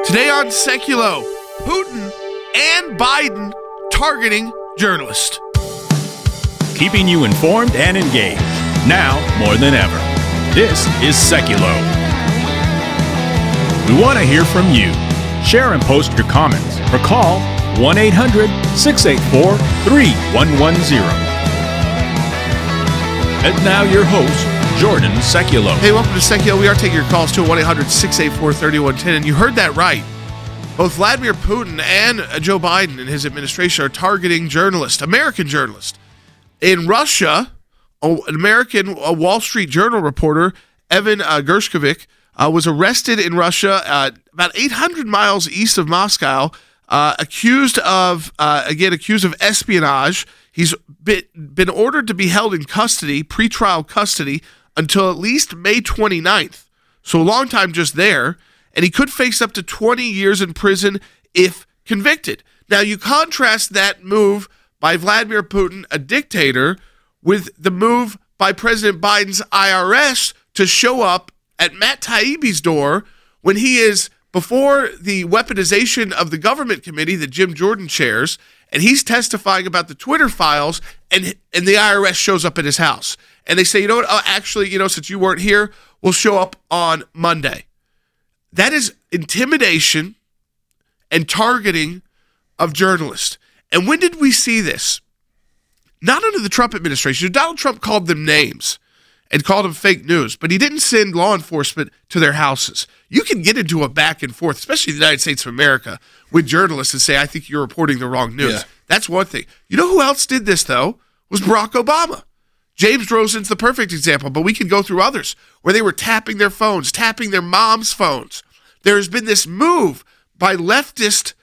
Today on Seculo, Putin and Biden targeting journalists. Keeping you informed and engaged, now more than ever. This is Seculo. We want to hear from you. Share and post your comments or call 1-800-684-3110. And now your host, Jordan Seculo. Hey, welcome to Seculo. We are taking your calls to 1-800-684-3110. And you heard that right. Both Vladimir Putin and Joe Biden and his administration are targeting journalists, American journalists. In Russia, an American Wall Street Journal reporter, Evan Gershkovich, was arrested in Russia about 800 miles east of Moscow, accused of espionage. He's been ordered to be held in custody, pretrial custody, until at least May 29th. So a long time just there. And he could face up to 20 years in prison if convicted. Now, you contrast that move by Vladimir Putin, a dictator, with the move by President Biden's IRS to show up at Matt Taibbi's door when he is before the weaponization of the government committee that Jim Jordan chairs, and he's testifying about the Twitter files, and the IRS shows up at his house. And they say, you know what, since you weren't here, we'll show up on Monday. That is intimidation and targeting of journalists. And when did we see this? Not under the Trump administration. Donald Trump called them names and called them fake news, but he didn't send law enforcement to their houses. You can get into a back and forth, especially in the United States of America, with journalists and say, I think you're reporting the wrong news. Yeah. That's one thing. You know who else did this, though? Was Barack Obama. James Rosen's the perfect example, but we can go through others where they were tapping their phones, tapping their mom's phones. There has been this move by leftist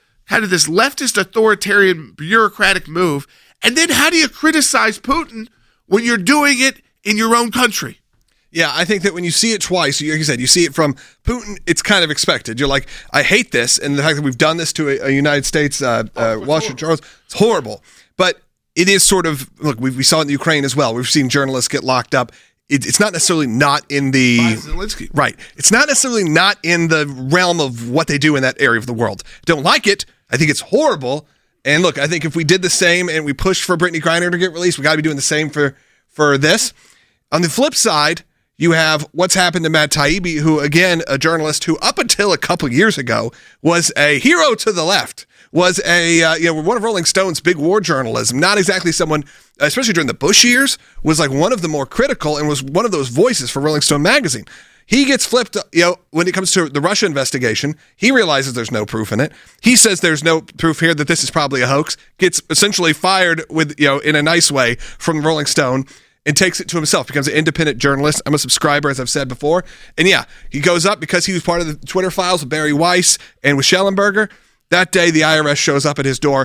authoritarian bureaucratic move. And then how do you criticize Putin when you're doing it in your own country? Yeah, I think that when you see it twice, like you said, you see it from Putin, it's kind of expected. You're like, I hate this. And the fact that we've done this to a United States Wall Street Journal, it's horrible. But it is sort of, look, we saw it in the Ukraine as well. We've seen journalists get locked up. It's not necessarily not in the right. It's not necessarily not in the realm of what they do in that area of the world. Don't like it. I think it's horrible. And look, I think if we did the same and we pushed for Brittany Griner to get released, we got to be doing the same for this. On the flip side, you have what's happened to Matt Taibbi, who, again, a journalist who up until a couple years ago was a hero to the left, was one of Rolling Stone's big war journalism. Not exactly someone, especially during the Bush years, was like one of the more critical and was one of those voices for Rolling Stone magazine. He gets flipped, when it comes to the Russia investigation. He realizes there's no proof in it. He says there's no proof here that this is probably a hoax. Gets essentially fired with, in a nice way from Rolling Stone and takes it to himself. Becomes an independent journalist. I'm a subscriber, as I've said before. And yeah, he goes up because he was part of the Twitter files with Barry Weiss and with Schellenberger. That day, the IRS shows up at his door,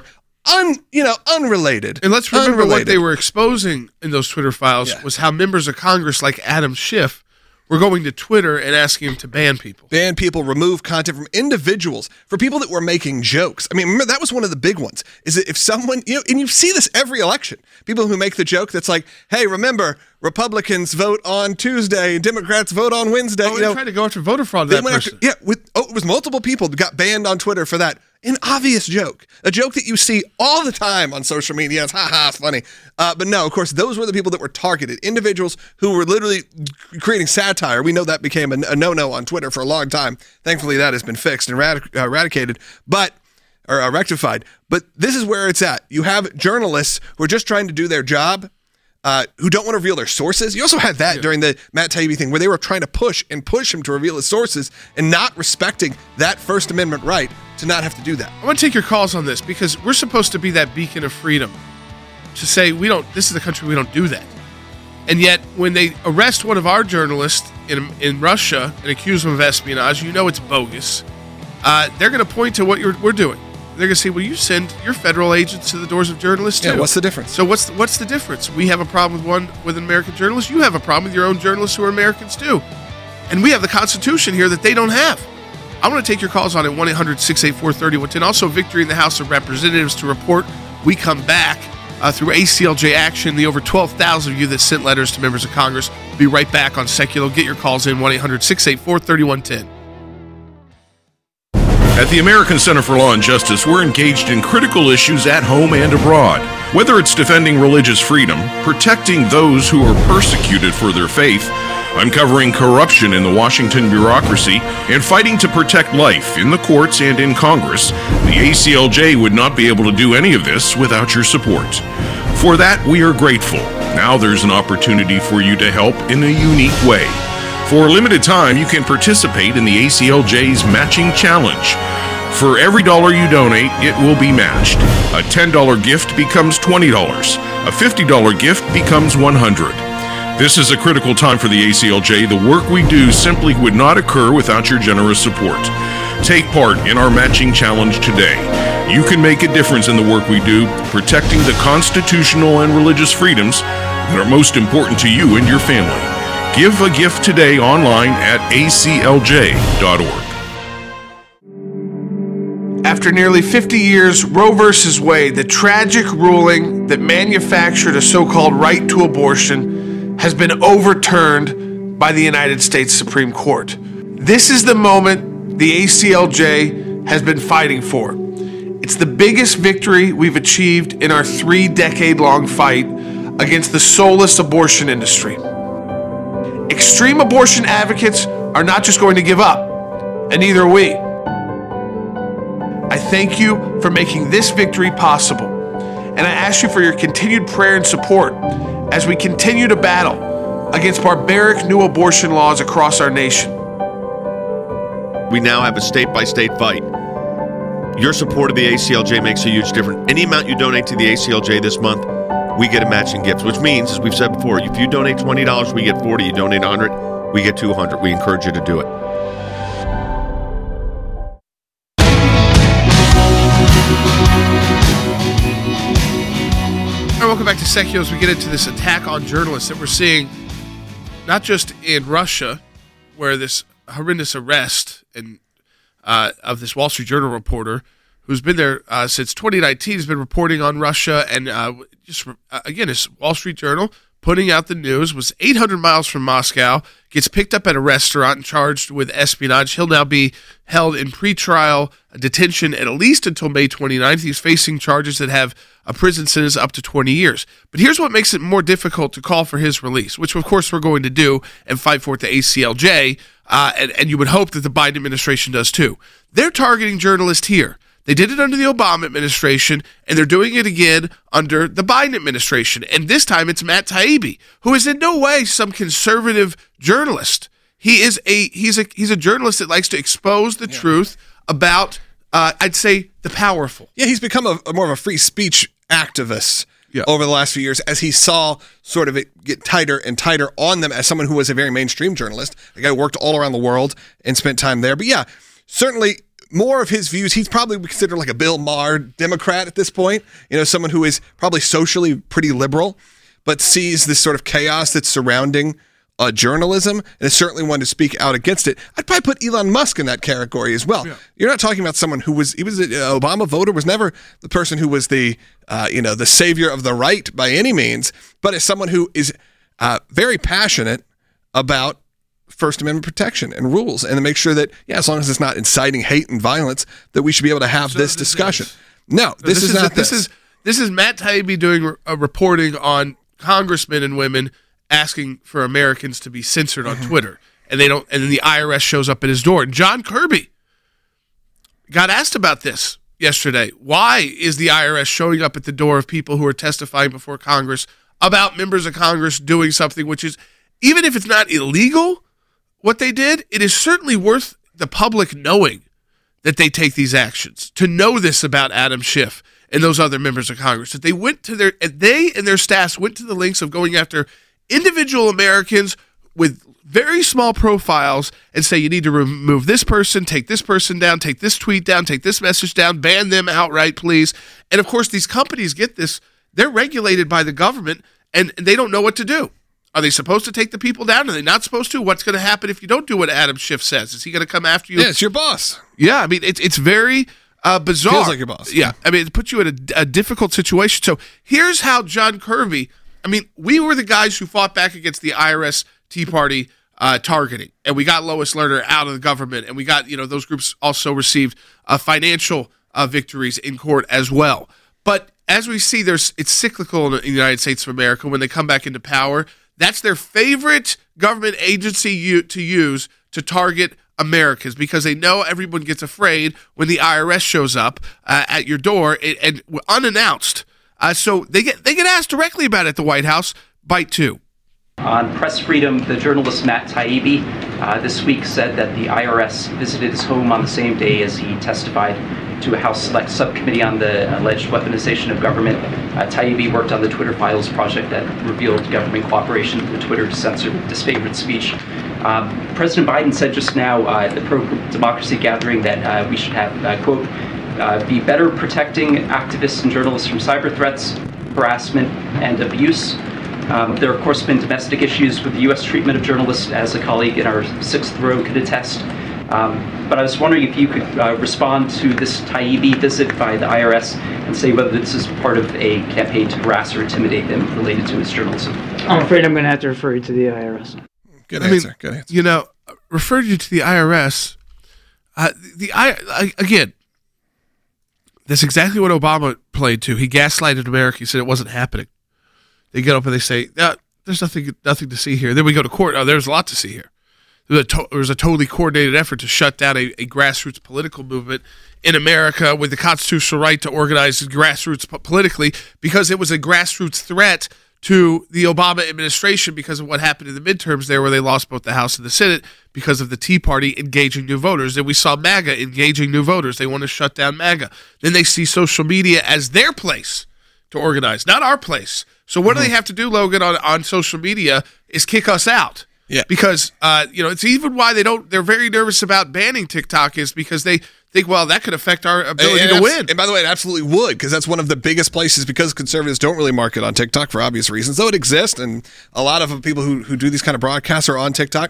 unrelated. And let's remember what they were exposing in those Twitter files was how members of Congress like Adam Schiff were going to Twitter and asking him to ban people. Ban people, remove content from individuals, for people that were making jokes. I mean, remember, that was one of the big ones, is that if someone, and you see this every election, people who make the joke that's like, hey, remember, Republicans vote on Tuesday, Democrats vote on Wednesday. They tried to go after voter fraud. It was multiple people that got banned on Twitter for that. An obvious joke, a joke that you see all the time on social media. It's it's funny. But no, of course, those were the people that were targeted, individuals who were literally creating satire. We know that became a no-no on Twitter for a long time. Thankfully, that has been fixed and eradicated, or rectified. But this is where it's at. You have journalists who are just trying to do their job, who don't want to reveal their sources. You also had that during the Matt Taibbi thing, where they were trying to push him to reveal his sources and not respecting that First Amendment right to not have to do that. I want to take your calls on this because we're supposed to be that beacon of freedom to say this is the country, we don't do that. And yet when they arrest one of our journalists in Russia and accuse them of espionage, it's bogus. They're going to point to what we're doing. They're going to say, well, you send your federal agents to the doors of journalists too. Yeah, what's the difference? So what's the difference? We have a problem with an American journalist. You have a problem with your own journalists who are Americans too. And we have the Constitution here that they don't have. I want to take your calls on it, 1-800-684-3110. Also, victory in the House of Representatives to report. We come back through ACLJ action. The over 12,000 of you that sent letters to members of Congress. Be right back on Seculo. Get your calls in, 1-800-684-3110. At the American Center for Law and Justice, we're engaged in critical issues at home and abroad. Whether it's defending religious freedom, protecting those who are persecuted for their faith, uncovering corruption in the Washington bureaucracy, and fighting to protect life in the courts and in Congress, the ACLJ would not be able to do any of this without your support. For that, we are grateful. Now there's an opportunity for you to help in a unique way. For a limited time, you can participate in the ACLJ's Matching Challenge. For every dollar you donate, it will be matched. A $10 gift becomes $20. A $50 gift becomes $100. This is a critical time for the ACLJ. The work we do simply would not occur without your generous support. Take part in our Matching Challenge today. You can make a difference in the work we do, protecting the constitutional and religious freedoms that are most important to you and your family. Give a gift today online at aclj.org. After nearly 50 years, Roe v. Wade, the tragic ruling that manufactured a so-called right to abortion, has been overturned by the United States Supreme Court. This is the moment the ACLJ has been fighting for. It's the biggest victory we've achieved in our 3-decade-long fight against the soulless abortion industry. Extreme abortion advocates are not just going to give up, and neither are we. I thank you for making this victory possible, and I ask you for your continued prayer and support as we continue to battle against barbaric new abortion laws across our nation. We now have a state-by-state fight. Your support of the ACLJ makes a huge difference. Any amount you donate to the ACLJ this month, we get a matching gift, which means, as we've said before, if you donate $20, we get $40. You donate $100, we get $200. We encourage you to do it. All right, welcome back to Secchio as we get into this attack on journalists that we're seeing, not just in Russia, where this horrendous arrest of this Wall Street Journal reporter who's been there since 2019, has been reporting on Russia, and again, it's Wall Street Journal putting out the news, was 800 miles from Moscow, gets picked up at a restaurant and charged with espionage. He'll now be held in pretrial detention at least until May 29th. He's facing charges that have a prison sentence up to 20 years. But here's what makes it more difficult to call for his release, which of course we're going to do and fight for at the ACLJ, and you would hope that the Biden administration does too. They're targeting journalists here. They did it under the Obama administration, and they're doing it again under the Biden administration. And this time it's Matt Taibbi, who is in no way some conservative journalist. He's a journalist that likes to expose the truth about, I'd say, the powerful. Yeah, he's become a more of a free speech activist over the last few years as he saw sort of it get tighter and tighter on them as someone who was a very mainstream journalist. The guy worked all around the world and spent time there. But yeah, certainly more of his views, he's probably considered like a Bill Maher Democrat at this point, someone who is probably socially pretty liberal, but sees this sort of chaos that's surrounding journalism and is certainly one to speak out against it. I'd probably put Elon Musk in that category as well. Yeah. You're not talking about someone he was an Obama voter, was never the person who was the savior of the right by any means, but as someone who is very passionate about First Amendment protection and rules, and to make sure that, as long as it's not inciting hate and violence, that we should be able to have this discussion. This is not this. This is Matt Taibbi doing a reporting on congressmen and women asking for Americans to be censored on Twitter, and they don't. And then the IRS shows up at his door. And John Kirby got asked about this yesterday. Why is the IRS showing up at the door of people who are testifying before Congress about members of Congress doing something which is, even if it's not illegal, what they did, it is certainly worth the public knowing that they take these actions, to know this about Adam Schiff and those other members of Congress, that they and their staffs went to the lengths of going after individual Americans with very small profiles and say, you need to remove this person, take this person down, take this tweet down, take this message down, ban them outright, please. And of course, these companies get this. They're regulated by the government, and they don't know what to do. Are they supposed to take the people down? Are they not supposed to? What's going to happen if you don't do what Adam Schiff says? Is he going to come after you? Yeah, it's your boss. Yeah, I mean, it's very bizarre. Feels like your boss. Yeah, I mean, it puts you in a difficult situation. So here's how John Kirby, I mean, we were the guys who fought back against the IRS Tea Party targeting, and we got Lois Lerner out of the government, and we got, those groups also received financial victories in court as well. But as we see, it's cyclical in the United States of America. When they come back into power, that's their favorite government agency to use to target Americans, because they know everyone gets afraid when the IRS shows up at your door and unannounced. So they get asked directly about it at the White House. Bite 2. On press freedom, the journalist Matt Taibbi this week said that the IRS visited his home on the same day as he testified to a House Select Subcommittee on the alleged weaponization of government. Taibbi worked on the Twitter Files project that revealed government cooperation with Twitter to censor disfavored speech. President Biden said just now at the pro-democracy gathering that we should have, quote, be better protecting activists and journalists from cyber threats, harassment, and abuse. There, of course, been domestic issues with the U.S. treatment of journalists, as a colleague in our sixth row could attest. But I was wondering if you could respond to this Taibbi visit by the IRS and say whether this is part of a campaign to harass or intimidate them related to his journalism. I'm afraid I'm going to have to refer you to the IRS. Good answer. Good answer. Referred you to the IRS. Again, that's exactly what Obama played to. He gaslighted America. He said it wasn't happening. They get up and they say, there's nothing to see here. Then we go to court. Oh, there's a lot to see here. There was a totally coordinated effort to shut down a grassroots political movement in America with the constitutional right to organize grassroots politically, because it was a grassroots threat to the Obama administration because of what happened in the midterms there, where they lost both the House and the Senate because of the Tea Party engaging new voters. Then we saw MAGA engaging new voters. They want to shut down MAGA. Then they see social media as their place to organize, not our place. So what do they have to do, Logan, on social media is kick us out. Yeah. Because, it's even why they're very nervous about banning TikTok, is because they think, well, that could affect our ability to win. And by the way, it absolutely would, because that's one of the biggest places, because conservatives don't really market on TikTok for obvious reasons, though it exists, and a lot of people who do these kind of broadcasts are on TikTok.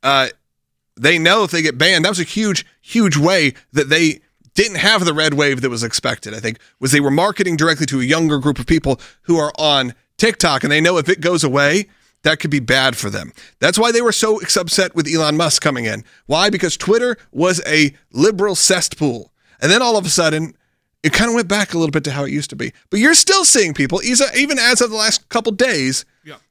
They know if they get banned, that was a huge, huge way that they didn't have the red wave that was expected, I think, was they were marketing directly to a younger group of people who are on TikTok, and they know if it goes away, that could be bad for them. That's why they were so upset with Elon Musk coming in. Why? Because Twitter was a liberal cesspool. And then all of a sudden, it kind of went back a little bit to how it used to be. But you're still seeing people, even as of the last couple days,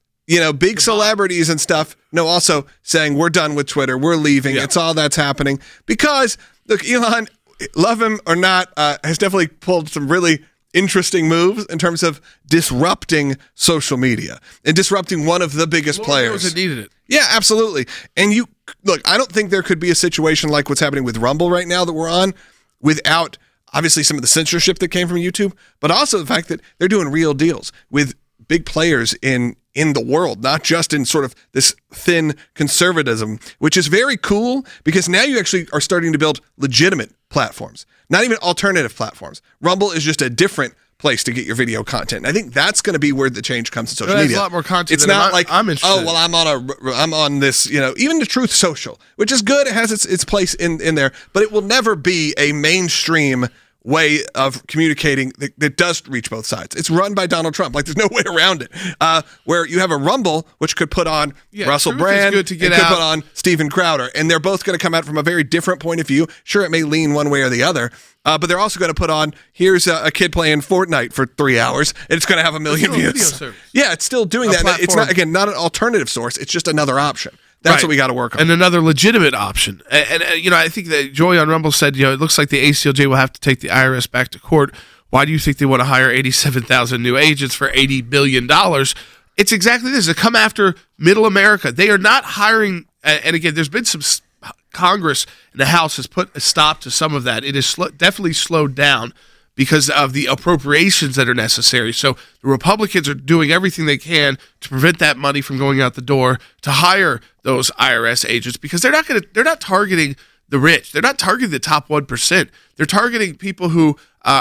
big celebrities and stuff, also saying, we're done with Twitter, we're leaving, it's all that's happening. Because, look, Elon, love him or not, has definitely pulled some really interesting moves in terms of disrupting social media and disrupting one of the biggest players. That needed it. Yeah, absolutely. And I don't think there could be a situation like what's happening with Rumble right now that we're on without obviously some of the censorship that came from YouTube, but also the fact that they're doing real deals with big players in the world, not just in sort of this thin conservatism, which is very cool, because now you actually are starting to build legitimate platforms, not even alternative platforms. Rumble is just a different place to get your video content. And I think that's going to be where the change comes in social media. There's a lot more content. It's not like, I'm interested. oh, well, I'm on this, even the Truth Social, which is good. It has its place in there, but it will never be a mainstream way of communicating that does reach both sides. It's run by Donald Trump. Like, there's no way around it. Where you have a Rumble, which could put on Russell Brand, could put on Steven Crowder, and they're both going to come out from a very different point of view. Sure, it may lean one way or the other, but they're also going to put on, here's a kid playing Fortnite for 3 hours, and it's going to have 1 million views. Yeah, it's still doing that. Platform. It's not, again, not an alternative source. It's just another option. That's what we got to work on. And another legitimate option. And I think that Joy on Rumble said, it looks like the ACLJ will have to take the IRS back to court. Why do you think they want to hire 87,000 new agents for $80 billion? It's exactly this. To come after middle America. They are not hiring, and again, there's been some Congress and the House has put a stop to some of that. It is definitely slowed down because of the appropriations that are necessary. So the Republicans are doing everything they can to prevent that money from going out the door to hire those IRS agents, because they're not targeting the rich. They're not targeting the top 1%. They're targeting people who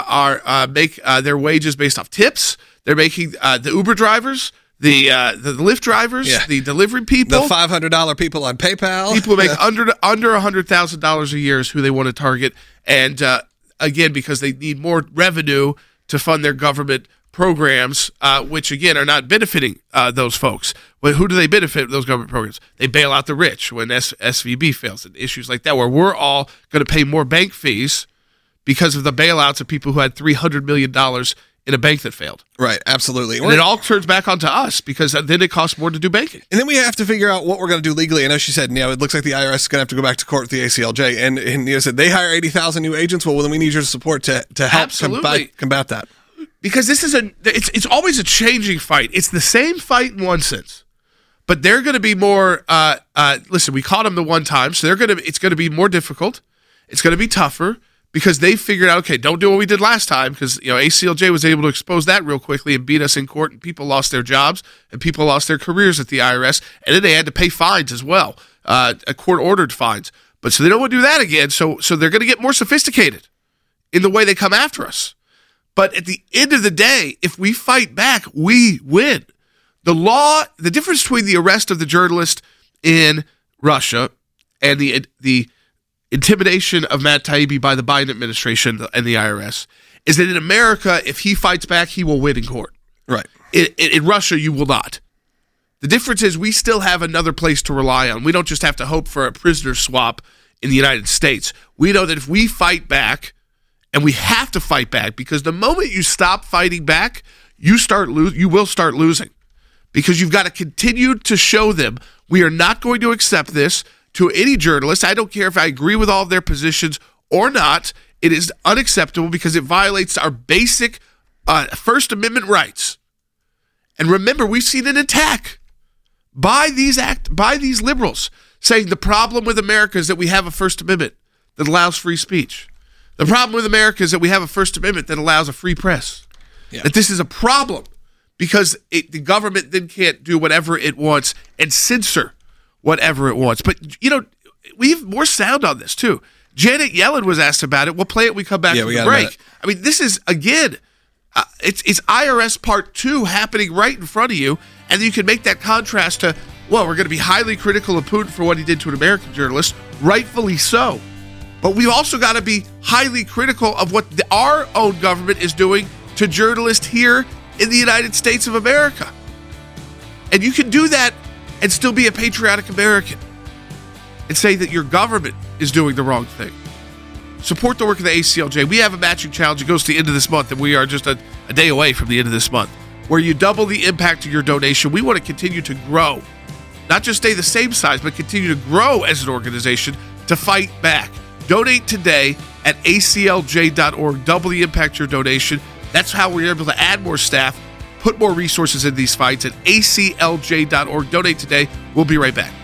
make their wages based off tips. They're making the Uber drivers, the Lyft drivers, the delivery people, the $500 people on PayPal, people who make under $100,000 a year is who they want to target. And again, because they need more revenue to fund their government programs, which again are not benefiting those folks. But who do they benefit? Those government programs. They bail out the rich when SVB fails and issues like that, where we're all going to pay more bank fees because of the bailouts of people who had $300 million in a bank that failed. Right, absolutely. And it all turns back onto us because then it costs more to do banking. And then we have to figure out what we're going to do legally. I know she said, it looks like the IRS is going to have to go back to court with the ACLJ. And said they hire 80,000 new agents. Well, then we need your support to help combat that. Because this is it's always a changing fight. It's the same fight in one sense, but they're going to be more. Listen, we caught them the one time, so it's going to be more difficult. It's going to be tougher because they figured out, okay, don't do what we did last time because ACLJ was able to expose that real quickly and beat us in court, and people lost their jobs and people lost their careers at the IRS, and then they had to pay fines as well, court-ordered fines. But so they don't want to do that again. So they're going to get more sophisticated in the way they come after us. But at the end of the day, if we fight back, we win. The difference between the arrest of the journalist in Russia and the intimidation of Matt Taibbi by the Biden administration and the IRS is that in America, if he fights back, he will win in court. Right. In Russia, you will not. The difference is we still have another place to rely on. We don't just have to hope for a prisoner swap in the United States. We know that if we fight back, and we have to fight back, because the moment you stop fighting back, you will start losing, because you've got to continue to show them we are not going to accept this to any journalist. I don't care if I agree with all of their positions or not. It is unacceptable because it violates our basic First Amendment rights. And remember, we've seen an attack by these liberals saying the problem with America is that we have a First Amendment that allows free speech. The problem with America is that we have a First Amendment that allows a free press. Yeah. That this is a problem because the government then can't do whatever it wants and censor whatever it wants. But, we have more sound on this, too. Janet Yellen was asked about it. We'll play it when we come back from the break. I mean, this is, again, it's IRS Part 2 happening right in front of you, and you can make that contrast to, we're going to be highly critical of Putin for what he did to an American journalist, rightfully so. But we've also got to be highly critical of what our own government is doing to journalists here in the United States of America. And you can do that and still be a patriotic American and say that your government is doing the wrong thing. Support the work of the ACLJ. We have a matching challenge. It goes to the end of this month, and we are just a day away from the end of this month, where you double the impact of your donation. We want to continue to grow, not just stay the same size, but continue to grow as an organization to fight back. Donate today at aclj.org. Double the impact of your donation. That's how we're able to add more staff, put more resources in these fights at aclj.org. Donate today. We'll be right back.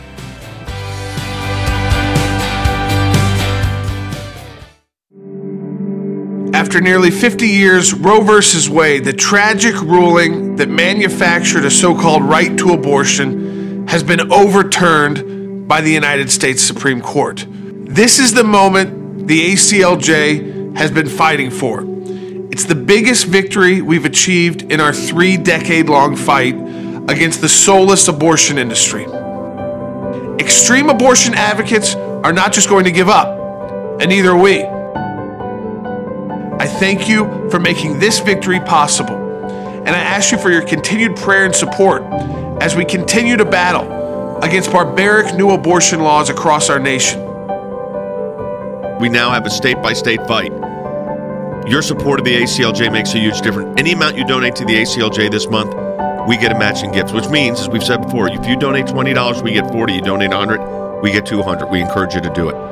After nearly 50 years, Roe v. Wade, the tragic ruling that manufactured a so-called right to abortion, has been overturned by the United States Supreme Court. This is the moment the ACLJ has been fighting for. It's the biggest victory we've achieved in our 3-decade-long fight against the soulless abortion industry. Extreme abortion advocates are not just going to give up, and neither are we. I thank you for making this victory possible, and I ask you for your continued prayer and support as we continue to battle against barbaric new abortion laws across our nation. We now have a state-by-state fight. Your support of the ACLJ makes a huge difference. Any amount you donate to the ACLJ this month, we get a matching gift, which means, as we've said before, if you donate $20, we get $40. You donate $100, we get $200. We encourage you to do it.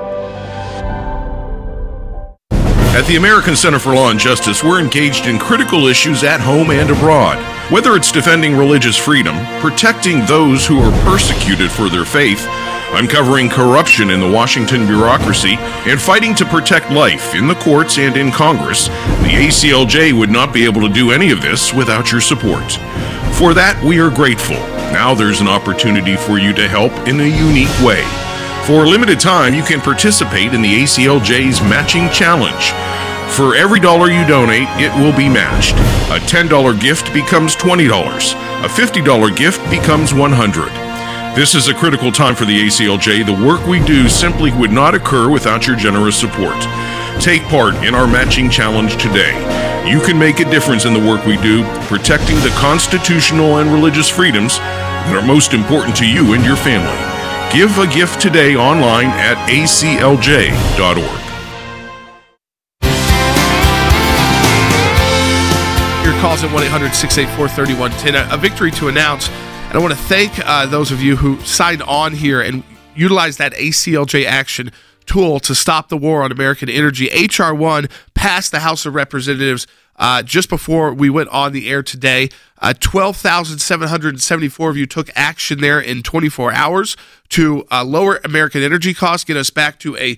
At the American Center for Law and Justice, we're engaged in critical issues at home and abroad. Whether it's defending religious freedom, protecting those who are persecuted for their faith, uncovering corruption in the Washington bureaucracy, and fighting to protect life in the courts and in Congress, the ACLJ would not be able to do any of this without your support. For that, we are grateful. Now there's an opportunity for you to help in a unique way. For a limited time, you can participate in the ACLJ's Matching Challenge. For every dollar you donate, it will be matched. A $10 gift becomes $20. A $50 gift becomes $100. This is a critical time for the ACLJ. The work we do simply would not occur without your generous support. Take part in our Matching Challenge today. You can make a difference in the work we do, protecting the constitutional and religious freedoms that are most important to you and your family. Give a gift today online at aclj.org. Your calls at 1-800-684-3110. A victory to announce. And I want to thank those of you who signed on here and utilized that ACLJ action tool to stop the war on American energy. H.R. 1 passed the House of Representatives just before we went on the air today. 12,774 of you took action there in 24 hours to lower American energy costs, get us back to a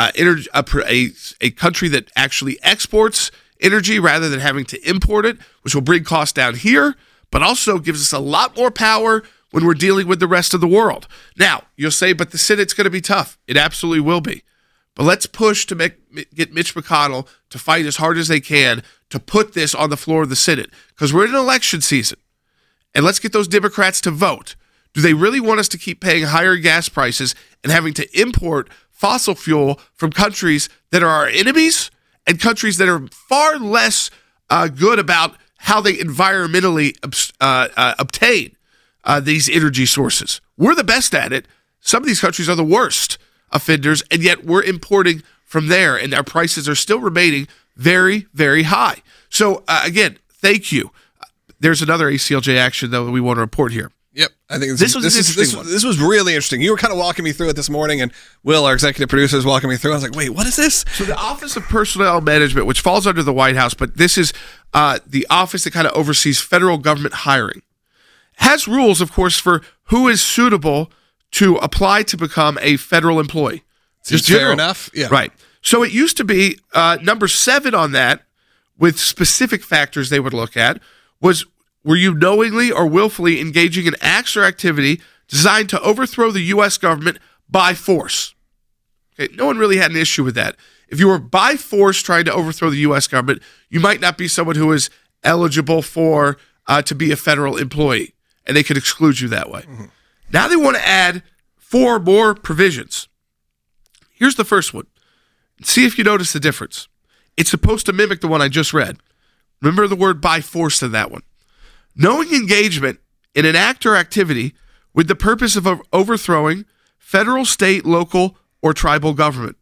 country that actually exports energy rather than having to import it, which will bring costs down here, but also gives us a lot more power when we're dealing with the rest of the world. Now, you'll say, but the Senate's going to be tough. It absolutely will be. But let's push to get Mitch McConnell to fight as hard as they can to put this on the floor of the Senate, because we're in an election season. And let's get those Democrats to vote. Do they really want us to keep paying higher gas prices and having to import fossil fuel from countries that are our enemies and countries that are far less good about how they environmentally obtain these energy sources? We're the best at it. Some of these countries are the worst offenders, and yet we're importing from there, and our prices are still remaining very, very high. So, again, thank you. There's another ACLJ action, though, that we want to report here. Yep, I think this was really interesting. You were kind of walking me through it this morning, and Will, our executive producer, is walking me through. I was like, wait, what is this? So the Office of Personnel Management, which falls under the White House, but this is the office that kind of oversees federal government hiring, has rules, of course, for who is suitable to apply to become a federal employee. Just fair enough? Yeah. Right. So it used to be number 7 on that, with specific factors they would look at, was, were you knowingly or willfully engaging in acts or activity designed to overthrow the U.S. government by force? Okay, no one really had an issue with that. If you were by force trying to overthrow the U.S. government, you might not be someone who is eligible for to be a federal employee, and they could exclude you that way. Mm-hmm. Now they want to add 4 more provisions. Here's the first one. See if you notice the difference. It's supposed to mimic the one I just read. Remember the word by force in that one. Knowing engagement in an act or activity with the purpose of overthrowing federal, state, local, or tribal government.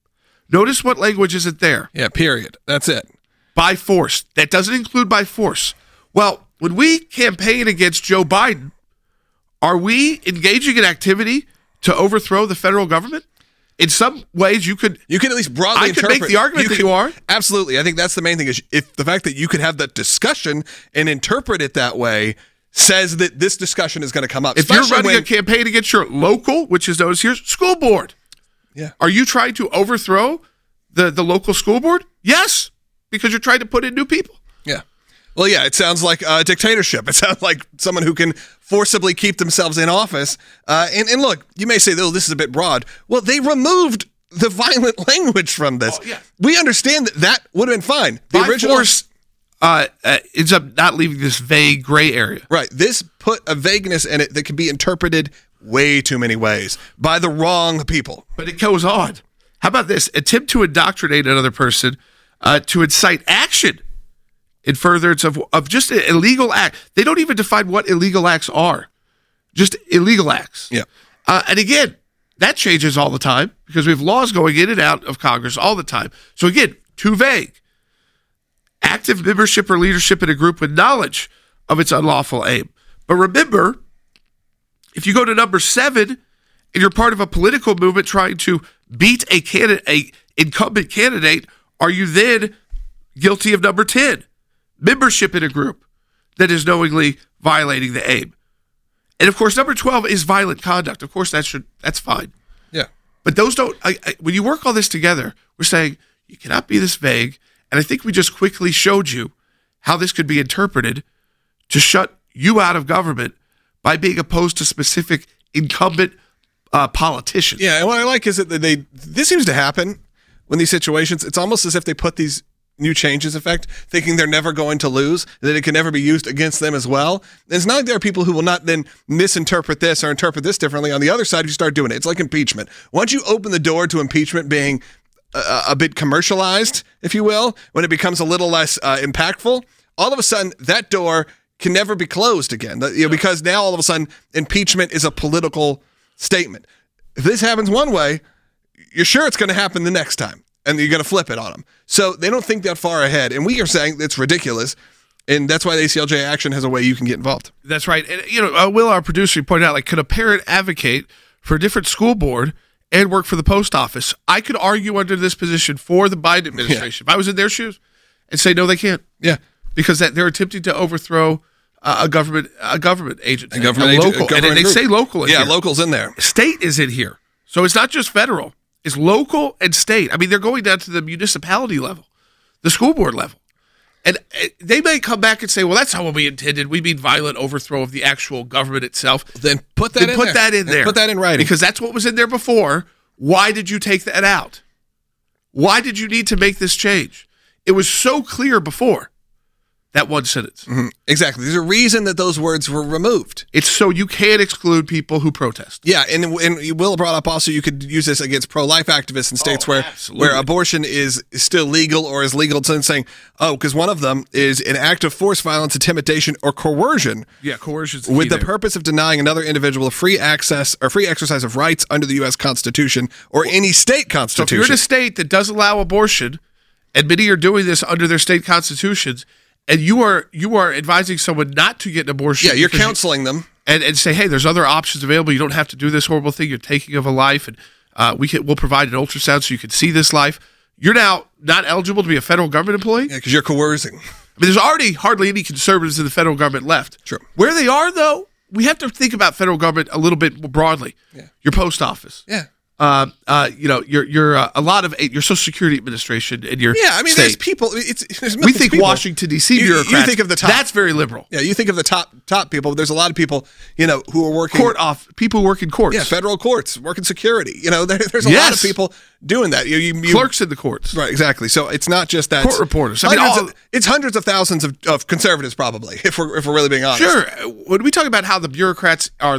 Notice what language isn't there. Yeah, period. That's it. By force. That doesn't include by force. Well, when we campaign against Joe Biden, are we engaging in activity to overthrow the federal government? In some ways, you could at least broadly interpret. I could make the argument that you are. Absolutely. I think that's the main thing, is if the fact that you could have that discussion and interpret it that way says that this discussion is going to come up. If you're running a campaign against your local, which is known as here, school board, are you trying to overthrow the local school board? Yes, because you're trying to put in new people. Yeah. Well, yeah, it sounds like a dictatorship. It sounds like someone who can forcibly keep themselves in office. And look, you may say, oh, this is a bit broad. Well, they removed the violent language from this. Oh, yeah. We understand that would have been fine. The original force ends up not leaving this vague gray area. Right. This put a vagueness in it that can be interpreted way too many ways by the wrong people. But it goes on. How about this? Attempt to indoctrinate another person to incite action in furtherance of just an illegal act. They don't even define what illegal acts are. Just illegal acts. Yeah. And again, that changes all the time because we have laws going in and out of Congress all the time. So again, too vague. Active membership or leadership in a group with knowledge of its unlawful aim. But remember, if you go to number 7 and you're part of a political movement trying to beat a incumbent candidate, are you then guilty of number 10? Membership in a group that is knowingly violating the aim. And of course, number 12 is violent conduct. Of course, that's fine. Yeah. But those don't, when you work all this together, we're saying you cannot be this vague. And I think we just quickly showed you how this could be interpreted to shut you out of government by being opposed to specific incumbent politicians. Yeah, and what I like is that this seems to happen when these situations, it's almost as if they put these new changes effect, thinking they're never going to lose, that it can never be used against them as well. And it's not like there are people who will not then misinterpret this or interpret this differently on the other side if you start doing it. It's like impeachment. Once you open the door to impeachment being a bit commercialized, if you will, when it becomes a little less impactful, all of a sudden that door can never be closed again. Because now all of a sudden impeachment is a political statement. If this happens one way, you're sure it's going to happen the next time, and you're going to flip it on them. So they don't think that far ahead, and we are saying it's ridiculous, and that's why the ACLJ Action has a way you can get involved. That's right. And, Will, our producer, pointed out, could a parent advocate for a different school board and work for the post office? I could argue under this position for the Biden administration. If I was in their shoes, and say, no, they can't. Yeah. Because they're attempting to overthrow a government agency. Local. And they say local in here. Yeah, local's in there. State is in here. So it's not just federal. It's local and state. I mean, they're going down to the municipality level, the school board level. And they may come back and say, well, that's how we intended. We mean violent overthrow of the actual government itself. Then put that in there. Put that in writing. Because that's what was in there before. Why did you take that out? Why did you need to make this change? It was so clear before. That one sentence. Mm-hmm. Exactly. There's a reason that those words were removed. It's so you can't exclude people who protest. Yeah, and Will brought up also you could use this against pro-life activists in states where abortion is still legal or is legal, saying, because one of them is an act of force, violence, intimidation, or coercion. Yeah, coercion with the purpose of denying another individual free access or free exercise of rights under the U.S. Constitution or any state constitution. So if you're in a state that does allow abortion, and many are doing this under their state constitutions, and you are advising someone not to get an abortion. Yeah, you're counseling them. And say, hey, there's other options available. You don't have to do this horrible thing. You're taking of a life, and we'll provide an ultrasound so you can see this life. You're now not eligible to be a federal government employee? Yeah, because you're coercing. I mean, there's already hardly any conservatives in the federal government left. True. Where they are, though, we have to think about federal government a little bit more broadly. Yeah. Your post office. Yeah. You're a lot of your Social Security Administration and your there's state. people. We think people. Washington D.C. bureaucrats. You think of the top. That's very liberal. Yeah, you think of the top people. But there's a lot of people, who are working people who work in courts. Yeah, federal courts, working security. There's a lot of people doing that. Clerks in the courts. Right, exactly. So it's not just that. Court reporters. It's hundreds of thousands of conservatives, probably, if we're really being honest. Sure. When we talk about how the bureaucrats are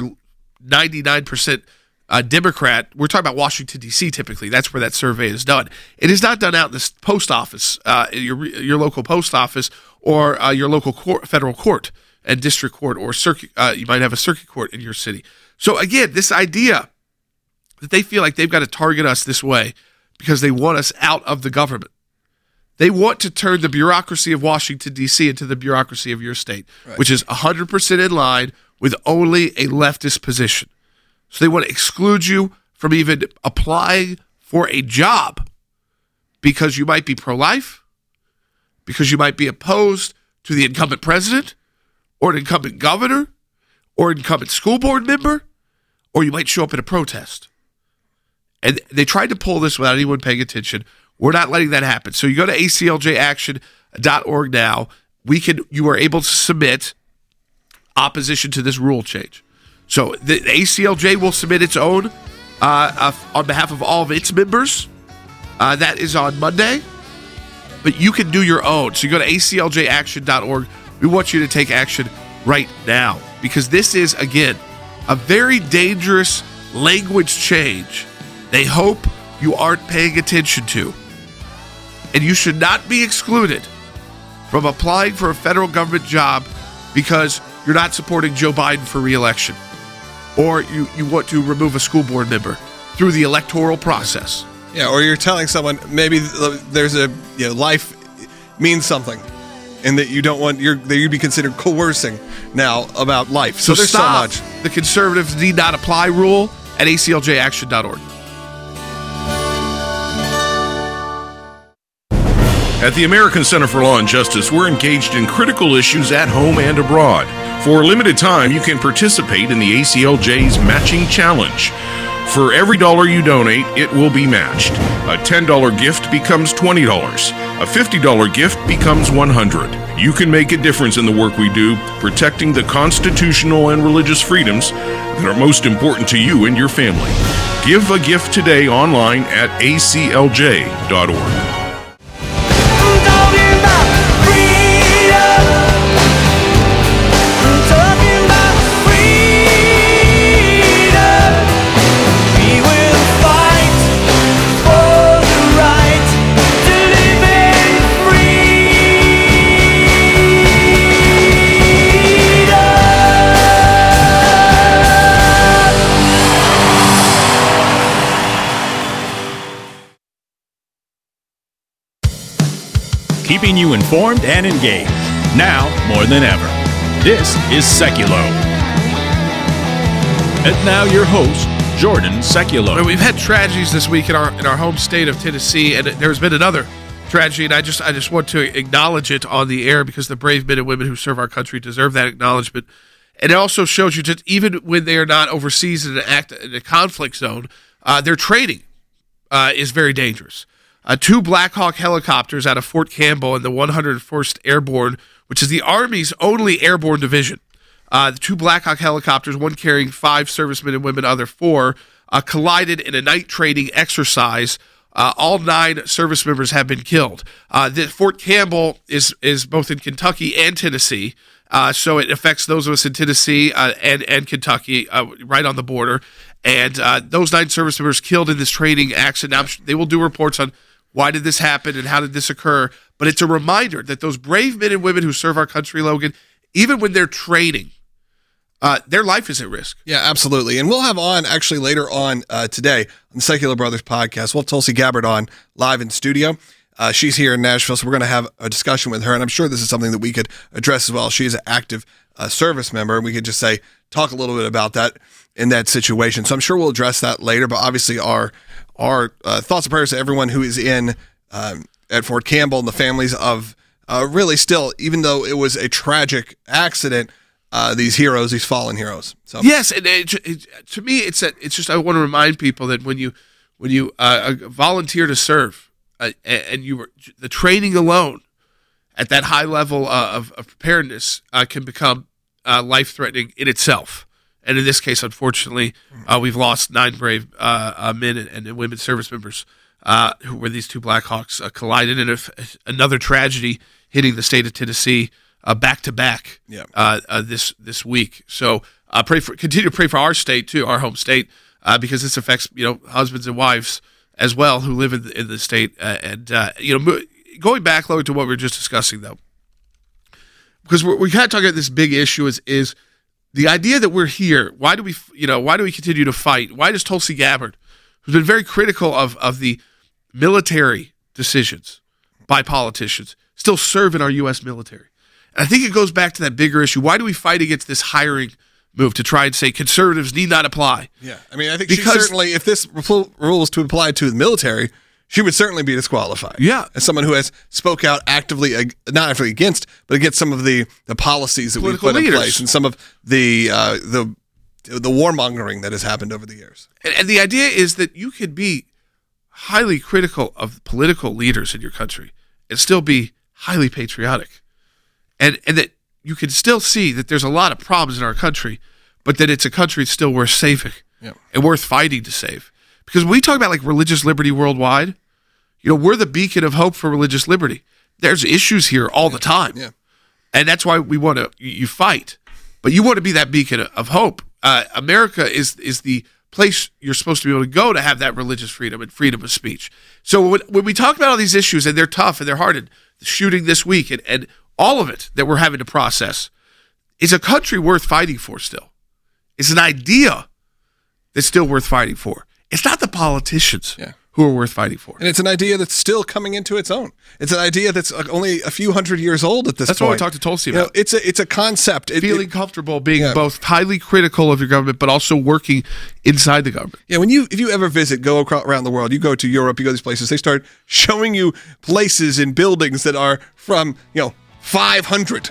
99%. Democrat, we're talking about Washington, D.C. typically. That's where that survey is done. It is not done out in the post office, your local post office, or your local federal court and district court or circuit. You might have a circuit court in your city. So again, this idea that they feel like they've got to target us this way because they want us out of the government. They want to turn the bureaucracy of Washington, D.C. into the bureaucracy of your state, right, which is 100% in line with only a leftist position. So they want to exclude you from even applying for a job because you might be pro-life, because you might be opposed to the incumbent president or an incumbent governor or an incumbent school board member, or you might show up at a protest. And they tried to pull this without anyone paying attention. We're not letting that happen. So you go to acljaction.org now. You are able to submit opposition to this rule change. So the ACLJ will submit its own on behalf of all of its members. That is on Monday. But you can do your own. So you go to acljaction.org. We want you to take action right now. Because this is, again, a very dangerous language change they hope you aren't paying attention to. And you should not be excluded from applying for a federal government job because you're not supporting Joe Biden for re-election. Or you want to remove a school board member through the electoral process. Yeah, or you're telling someone maybe there's a life means something, and that you don't want that you'd be considered coercing now about life. So there's stop so much. The conservatives need not apply rule at acljaction.org. At the American Center for Law and Justice, we're engaged in critical issues at home and abroad. For a limited time, you can participate in the ACLJ's Matching Challenge. For every dollar you donate, it will be matched. A $10 gift becomes $20. A $50 gift becomes $100. You can make a difference in the work we do, protecting the constitutional and religious freedoms that are most important to you and your family. Give a gift today online at aclj.org. keeping you informed and engaged. Now more than ever. This is Seculo. And now your host, Jordan Seculo. Well, we've had tragedies this week in our home state of Tennessee, and there's been another tragedy, and I just want to acknowledge it on the air because the brave men and women who serve our country deserve that acknowledgement. And it also shows you that even when they are not overseas in a conflict zone, their training is very dangerous. 2 Black Hawk helicopters out of Fort Campbell and the 101st Airborne, which is the Army's only airborne division. The 2 Black Hawk helicopters, one carrying 5 servicemen and women, other 4, collided in a night training exercise. All 9 service members have been killed. Fort Campbell is both in Kentucky and Tennessee, so it affects those of us in Tennessee and Kentucky, right on the border. And those 9 service members killed in this training accident. Now, they will do reports on why did this happen and how did this occur. But it's a reminder that those brave men and women who serve our country, Logan, even when they're training, their life is at risk. Yeah, absolutely. And we'll have on actually later on today on the Secular Brothers podcast. We'll have Tulsi Gabbard on live in studio. She's here in Nashville, so we're going to have a discussion with her. And I'm sure this is something that we could address as well. She is an active service member, and we could just talk a little bit about that in that situation. So I'm sure we'll address that later. But obviously, our thoughts and prayers to everyone who is in at Fort Campbell and the families of really still, even though it was a tragic accident, these heroes, these fallen heroes. So yes, and to me, it's just I want to remind people that when you volunteer to serve, and the training alone at that high level of preparedness can become life-threatening in itself. And in this case, unfortunately, we've lost 9 brave men and women service members who were these 2 Black Hawks collided in another tragedy hitting the state of Tennessee back to back this week. So continue to pray for our state too, our home state, because this affects husbands and wives as well who live in the state. Going back, Logan, to what we were just discussing though, because we're kind of talking about this big issue is the idea that we're here. Why do we continue to fight? Why does Tulsi Gabbard, who's been very critical of the military decisions by politicians, still serve in our U.S. military? And I think it goes back to that bigger issue. Why do we fight against this hiring move to try and say conservatives need not apply? Yeah, I mean, I think if this rule was to apply to the military, she would certainly be disqualified. Yeah. As someone who has spoke out actively, not actively against, but against some of the policies that we've put in place and some of the warmongering that has happened over the years. And the idea is that you could be highly critical of political leaders in your country and still be highly patriotic. And that you can still see that there's a lot of problems in our country, but that it's a country that's still worth saving and worth fighting to save. Because when we talk about like religious liberty worldwide, we're the beacon of hope for religious liberty. There's issues here all the time. Yeah. And that's why we want you fight. But you want to be that beacon of hope. America is the place you're supposed to be able to go to have that religious freedom and freedom of speech. So when we talk about all these issues, and they're tough and they're hard, and the shooting this week and all of it that we're having to process, is a country worth fighting for still. It's an idea that's still worth fighting for. It's not the politicians who are worth fighting for. And it's an idea that's still coming into its own. It's an idea that's only a few hundred years old at this point. That's what we talked to Tulsi about. It's a concept. Feeling comfortable being both highly critical of your government, but also working inside the government. Yeah, if you ever go around the world, you go to Europe, you go to these places, they start showing you places and buildings that are from 500.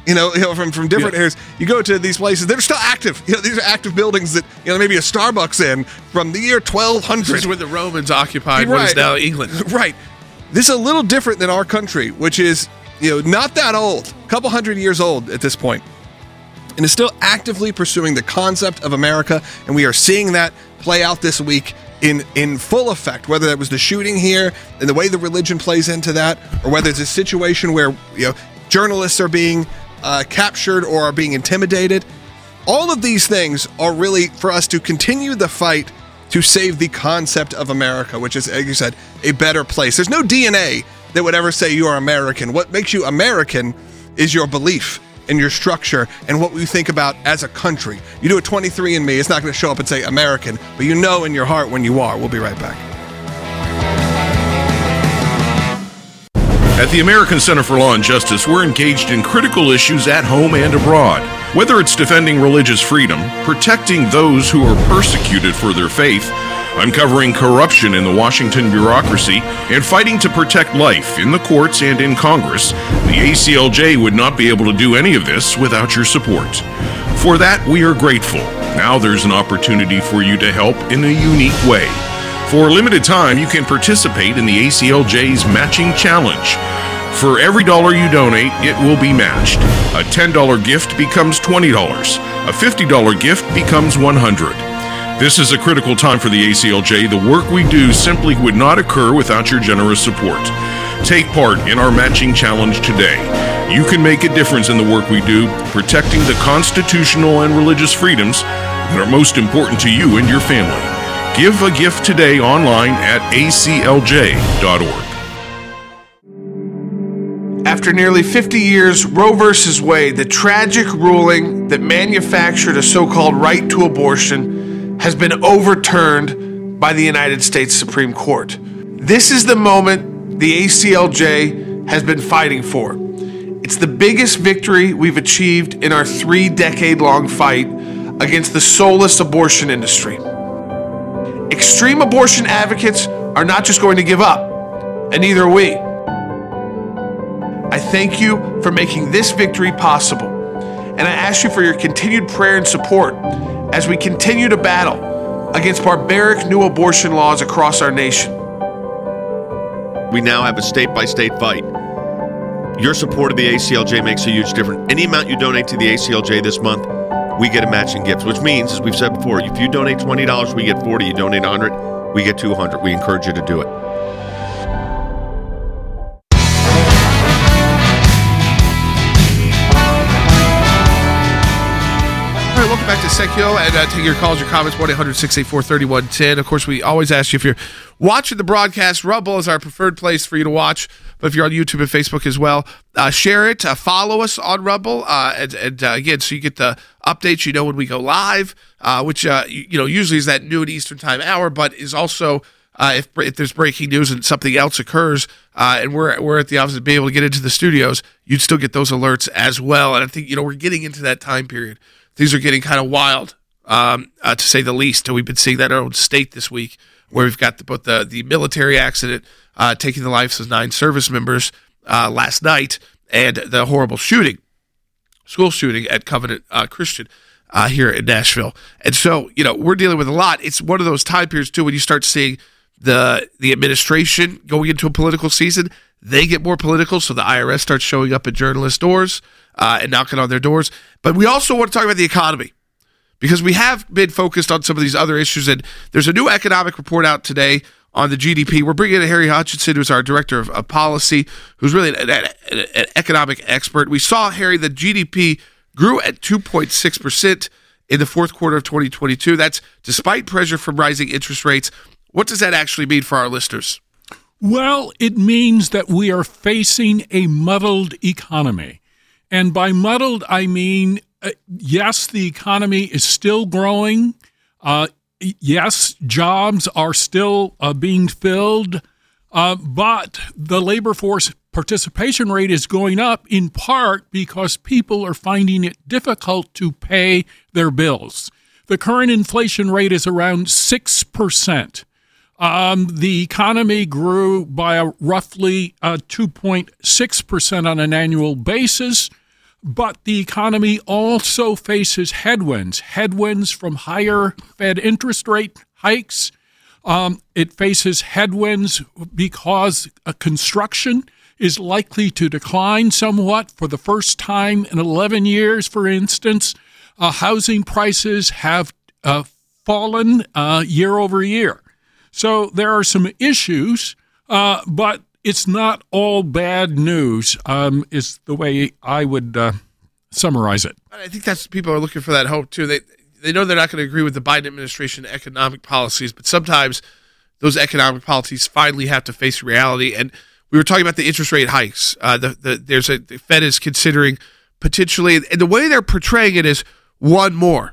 From different areas. You go to these places, they're still active. These are active buildings that, maybe a Starbucks in from the year 1200. This is when the Romans occupied what is now England. Right. This is a little different than our country, which is, not that old, a couple hundred years old at this point, and is still actively pursuing the concept of America. And we are seeing that play out this week in full effect, whether that was the shooting here and the way the religion plays into that, or whether it's a situation where, journalists are being captured or are being intimidated. All of these things are really for us to continue the fight to save the concept of America, which is, as you said, a better place. There's no DNA that would ever say you are American. What makes you American is your belief and your structure and what we think about as a country. You do a 23andMe, it's not going to show up and say American, but you know in your heart when you are. We'll be right back. At the American Center for Law and Justice, we're engaged in critical issues at home and abroad. Whether it's defending religious freedom, protecting those who are persecuted for their faith, uncovering corruption in the Washington bureaucracy, and fighting to protect life in the courts and in Congress, the ACLJ would not be able to do any of this without your support. For that, we are grateful. Now there's an opportunity for you to help in a unique way. For a limited time, you can participate in the ACLJ's Matching Challenge. For every dollar you donate, it will be matched. A $10 gift becomes $20. A $50 gift becomes $100. This is a critical time for the ACLJ. The work we do simply would not occur without your generous support. Take part in our Matching Challenge today. You can make a difference in the work we do, protecting the constitutional and religious freedoms that are most important to you and your family. Give a gift today online at aclj.org. After nearly 50 years, Roe v. Wade, the tragic ruling that manufactured a so-called right to abortion, has been overturned by the United States Supreme Court. This is the moment the ACLJ has been fighting for. It's the biggest victory we've achieved in our 3-decade-long fight against the soulless abortion industry. Extreme abortion advocates are not just going to give up, and neither are we. I thank you for making this victory possible, and I ask you for your continued prayer and support as we continue to battle against barbaric new abortion laws across our nation. We now have a state-by-state fight. Your support of the ACLJ makes a huge difference. Any amount you donate to the ACLJ this month, we get a matching gift, which means, as we've said before, if you donate $20, we get $40. You donate $100, we get $200. We encourage you to do it. All right, welcome back to Secular, and take your calls, your comments, 1-800-684-3110. Of course, we always ask you, if you're watching the broadcast, Rumble is our preferred place for you to watch, but if you're on YouTube and Facebook as well, share it, follow us on Rumble, and again, so you get the updates, you know when we go live, which usually is that noon Eastern time hour, but is also if there's breaking news and something else occurs, and we're at the office and be able to get into the studios, you'd still get those alerts as well. And I think we're getting into that time period. Things are getting kind of wild, to say the least. We've been seeing that in our own state this week, where we've got both the military accident taking the lives of 9 service members last night, and the horrible school shooting at Covenant Christian here in Nashville. And so, we're dealing with a lot. It's one of those time periods, too, when you start seeing the administration going into a political season. They get more political, so the IRS starts showing up at journalists' doors and knocking on their doors. But we also want to talk about the economy, because we have been focused on some of these other issues. And there's a new economic report out today on the GDP. We're bringing in Harry Hutchinson, who's our director of policy, who's really an economic expert. We saw, Harry, the GDP grew at 2.6% in the fourth quarter of 2022. That's despite pressure from rising interest rates. What does that actually mean for our listeners? Well, it means that we are facing a muddled economy. And by muddled, I mean, yes, the economy is still growing. Yes, jobs are still being filled. But the labor force participation rate is going up in part because people are finding it difficult to pay their bills. The current inflation rate is around 6%. The economy grew by a roughly 2.6% on an annual basis, but the economy also faces headwinds from higher Fed interest rate hikes. It faces headwinds because construction is likely to decline somewhat for the first time in 11 years, for instance. Housing prices have fallen year over year. So there are some issues, but it's not all bad news, is the way I would summarize it. I think that's people are looking for that hope, too. They know they're not going to agree with the Biden administration economic policies, but sometimes those economic policies finally have to face reality. And we were talking about the interest rate hikes. The Fed is considering potentially, and the way they're portraying it is one more.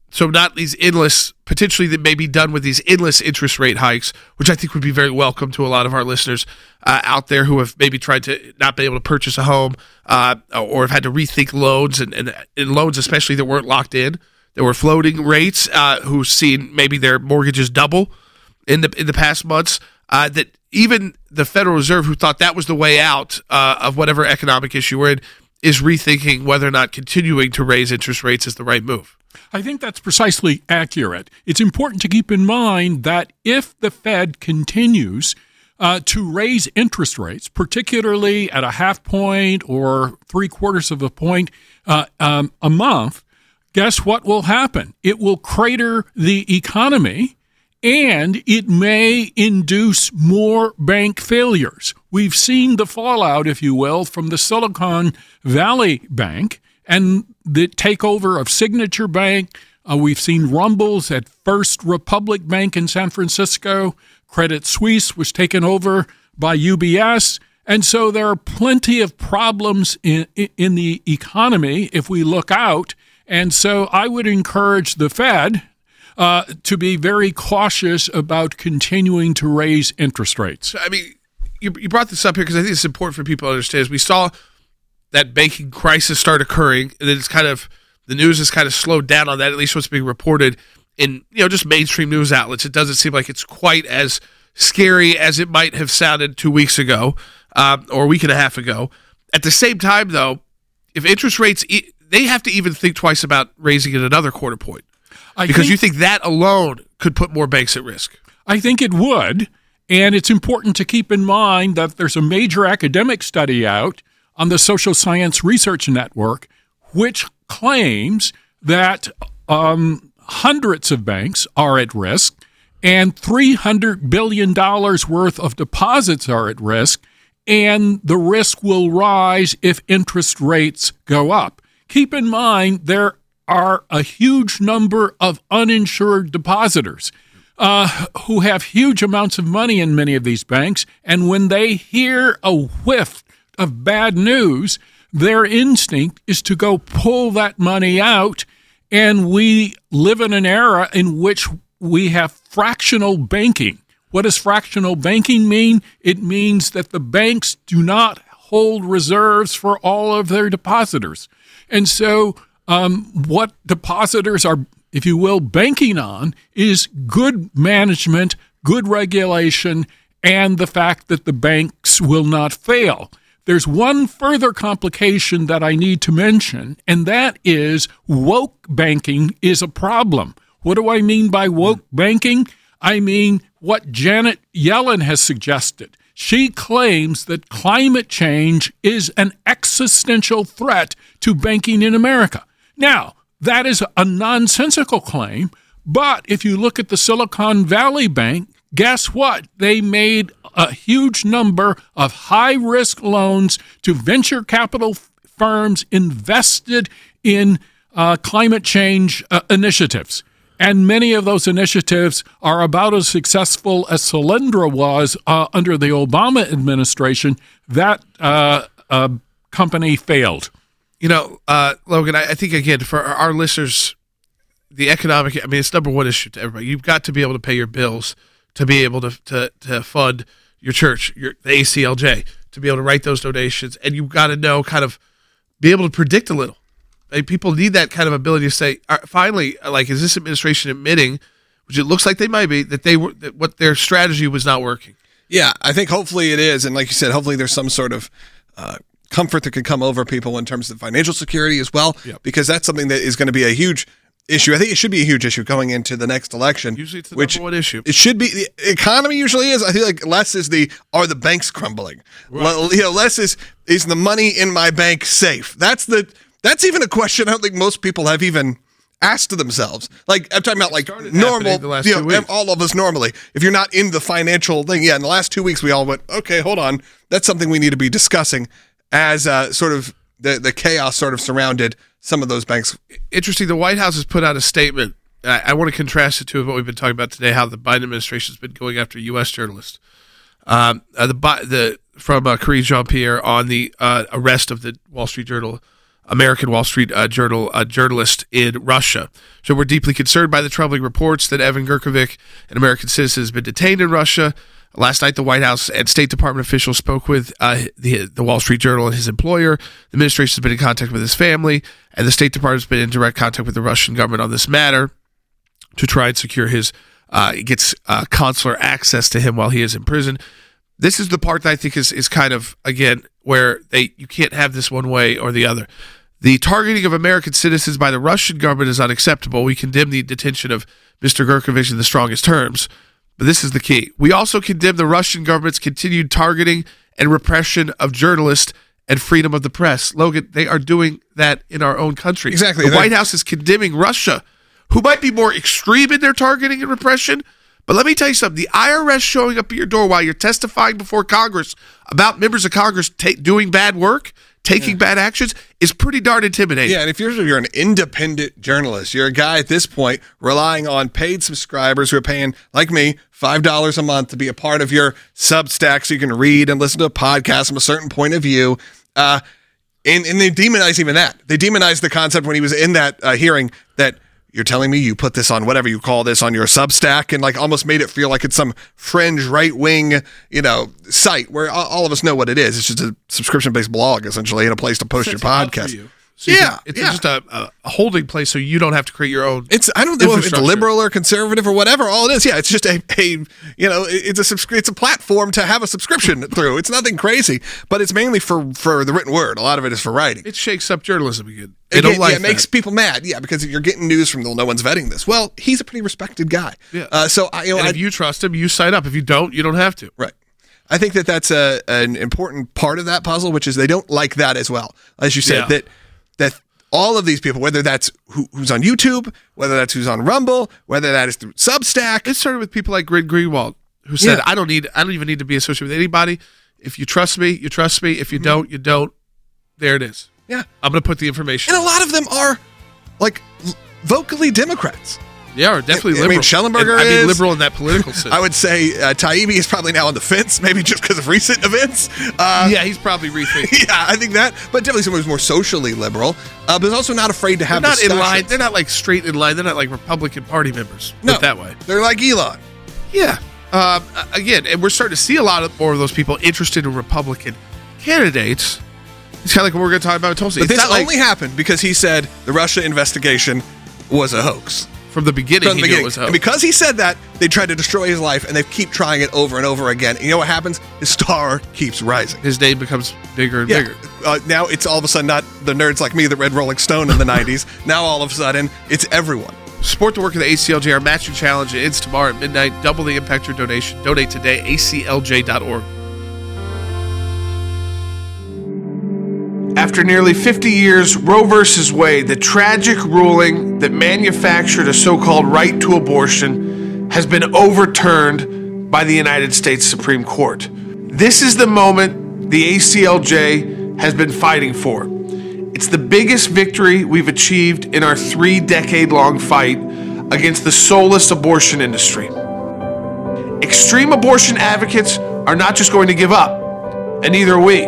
So not these endless, potentially that may be done with these endless interest rate hikes, which I think would be very welcome to a lot of our listeners out there who have maybe tried to not be able to purchase a home or have had to rethink loans and loans especially that weren't locked in, that were floating rates, who've seen maybe their mortgages double in the past months, that even the Federal Reserve, who thought that was the way out of whatever economic issue we're in, is rethinking whether or not continuing to raise interest rates is the right move. I think that's precisely accurate. It's important to keep in mind that if the Fed continues to raise interest rates, particularly at a half point or 3/4 of a point a month, guess what will happen? It will crater the economy, and it may induce more bank failures. We've seen the fallout, if you will, from the Silicon Valley Bank and the takeover of Signature Bank. We've seen rumbles at First Republic Bank in San Francisco. Credit Suisse was taken over by UBS. And so there are plenty of problems in the economy if we look out. And so I would encourage the Fed to be very cautious about continuing to raise interest rates. I mean, you brought this up here because I think it's important for people to understand. As we saw that banking crisis start occurring, and then it's kind of, the news has kind of slowed down on that, at least what's being reported in, just mainstream news outlets. It doesn't seem like it's quite as scary as it might have sounded 2 weeks ago or a week and a half ago. At the same time, though, if interest rates, they have to even think twice about raising it another quarter point. Because you think that alone could put more banks at risk. I think it would, and it's important to keep in mind that there's a major academic study out on the Social Science Research Network, which claims that hundreds of banks are at risk and $300 billion worth of deposits are at risk, and the risk will rise if interest rates go up. Keep in mind, there are a huge number of uninsured depositors who have huge amounts of money in many of these banks, and when they hear a whiff of bad news, their instinct is to go pull that money out, and we live in an era in which we have fractional banking. What does fractional banking mean? It means that the banks do not hold reserves for all of their depositors. And so what depositors are, if you will, banking on is good management, good regulation, and the fact that the banks will not fail. There's one further complication that I need to mention, and that is woke banking is a problem. What do I mean by woke banking? I mean what Janet Yellen has suggested. She claims that climate change is an existential threat to banking in America. Now, that is a nonsensical claim, but if you look at the Silicon Valley Bank, guess what? They made a huge number of high-risk loans to venture capital firms invested in climate change initiatives. And many of those initiatives are about as successful as Solyndra was under the Obama administration. That company failed. Logan, I think, again, for our listeners, the economic, it's number one issue to everybody. You've got to be able to pay your bills to be able to fund your church, the ACLJ, to be able to write those donations. And you've got to know, kind of be able to predict a little. People need that kind of ability to say, finally, is this administration admitting, which it looks like they might be, that what their strategy was not working? Yeah, I think hopefully it is. And like you said, hopefully there's some sort of comfort that could come over people in terms of financial security as well, because that's something that is going to be a huge issue. I think it should be a huge issue going into the next election. Usually it's the number one issue. It should be. The economy usually is. I feel like less is are the banks crumbling? Right. Less is the money in my bank safe? That's even a question I don't think most people have even asked to themselves. Like, I'm talking about like normal, all of us normally. If you're not in the financial thing, in the last 2 weeks we all went, okay, hold on. That's something we need to be discussing as sort of the chaos sort of surrounded some of those banks. Interesting. The White House has put out a statement. I want to contrast it to what we've been talking about today, how the Biden administration has been going after U.S. journalists. From Karine Jean-Pierre on the arrest of the Wall Street Journal American Wall Street Journal journalist in Russia. So we're deeply concerned by the troubling reports that Evan Gershkovich, an American citizen, has been detained in Russia. Last night, the White House and State Department officials spoke with the Wall Street Journal and his employer. The administration has been in contact with his family, and the State Department has been in direct contact with the Russian government on this matter to try and secure his consular access to him while he is in prison. This is the part that I think is kind of, again, where you can't have this one way or the other. The targeting of American citizens by the Russian government is unacceptable. We condemn the detention of Mr. Gershkovich in the strongest terms. But this is the key. We also condemn the Russian government's continued targeting and repression of journalists and freedom of the press. Logan, they are doing that in our own country. Exactly. The White House is condemning Russia, who might be more extreme in their targeting and repression. But let me tell you something. The IRS showing up at your door while you're testifying before Congress about members of Congress doing bad work, taking bad actions, is pretty darn intimidating. Yeah, and if you're an independent journalist, you're a guy at this point relying on paid subscribers who are paying, like me, $5 a month to be a part of your Substack so you can read and listen to a podcast from a certain point of view. And they demonize even that. They demonize the concept when he was in that hearing that you're telling me you put this on whatever you call this on your Substack, and like almost made it feel like it's some fringe right-wing, site where all of us know what it is. It's just a subscription-based blog, essentially, and a place to post your podcast. So it's just a holding place, so you don't have to create your own. I don't know if it's liberal or conservative or whatever. All it is, it's just it's a platform to have a subscription through. It's nothing crazy, but it's mainly for the written word. A lot of it is for writing. It shakes up journalism again. It makes people mad. Yeah, because you're getting news from no one's vetting this. Well, he's a pretty respected guy. Yeah. If you trust him, you sign up. If you don't, you don't have to. Right. I think that's an important part of that puzzle, which is they don't like that as well. As you said, that all of these people, whether that's who's on YouTube, whether that's who's on Rumble, whether that is through Substack. It started with people like Glenn Greenwald, who said, I don't even need to be associated with anybody. If you trust me, you trust me. If you don't, you don't. There it is. Yeah. I'm going to put the information. And a lot of them are like vocally Democrats. Yeah, or definitely liberal. I mean, Schellenberger is liberal in that political sense. I would say Taibbi is probably now on the fence, maybe just because of recent events. He's probably rethinking. Yeah, I think that. But definitely someone who's more socially liberal, but is also not afraid to have discussions. Not in line. They're not like straight in line. They're not like Republican Party members. No, that way. They're like Elon. Yeah. Again, and we're starting to see a lot more of those people interested in Republican candidates. It's kind of like what we're going to talk about with Tulsi. But this only happened because he said the Russia investigation was a hoax. From the beginning, he knew it was a hoax. And because he said that, they tried to destroy his life, and they keep trying it over and over again. And you know what happens? His star keeps rising. His name becomes bigger and bigger. Now it's all of a sudden not the nerds like me that read Rolling Stone in the 90s. Now all of a sudden, it's everyone. Support the work of the ACLJ. Our matching challenge ends tomorrow at midnight. Double the impact your donation. Donate today, aclj.org. After nearly 50 years, Roe v. Wade, the tragic ruling that manufactured a so-called right to abortion, has been overturned by the United States Supreme Court. This is the moment the ACLJ has been fighting for. It's the biggest victory we've achieved in our 3-decade-long fight against the soulless abortion industry. Extreme abortion advocates are not just going to give up, and neither are we.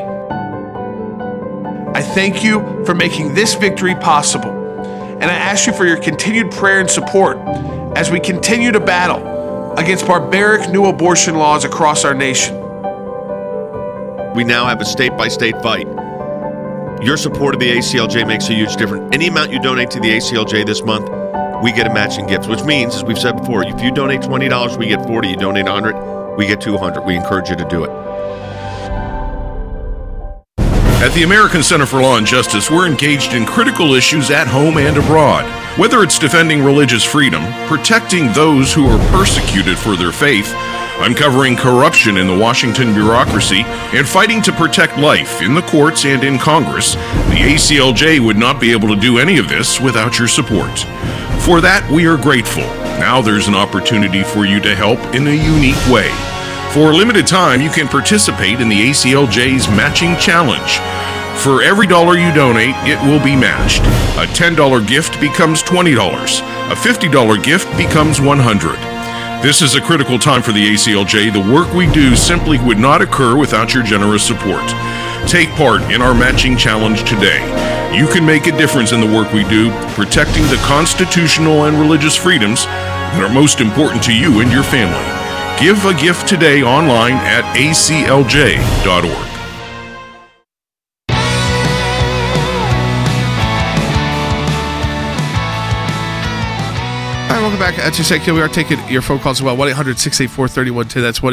I thank you for making this victory possible, and I ask you for your continued prayer and support as we continue to battle against barbaric new abortion laws across our nation. We now have a state-by-state fight. Your support of the ACLJ makes a huge difference. Any amount you donate to the ACLJ this month, we get a matching gift, which means, as we've said before, if you donate $20, we get $40. You donate $100, we get $200. We encourage you to do it. At the American Center for Law and Justice, we're engaged in critical issues at home and abroad. Whether it's defending religious freedom, protecting those who are persecuted for their faith, uncovering corruption in the Washington bureaucracy, and fighting to protect life in the courts and in Congress, the ACLJ would not be able to do any of this without your support. For that, we are grateful. Now there's an opportunity for you to help in a unique way. For a limited time, you can participate in the ACLJ's Matching Challenge. For every dollar you donate, it will be matched. A $10 gift becomes $20. A $50 gift becomes $100. This is a critical time for the ACLJ. The work we do simply would not occur without your generous support. Take part in our Matching Challenge today. You can make a difference in the work we do, protecting the constitutional and religious freedoms that are most important to you and your family. Give a gift today online at aclj.org. All right, welcome back. As you said, we are taking your phone calls as well. 1-800-684-3110. That's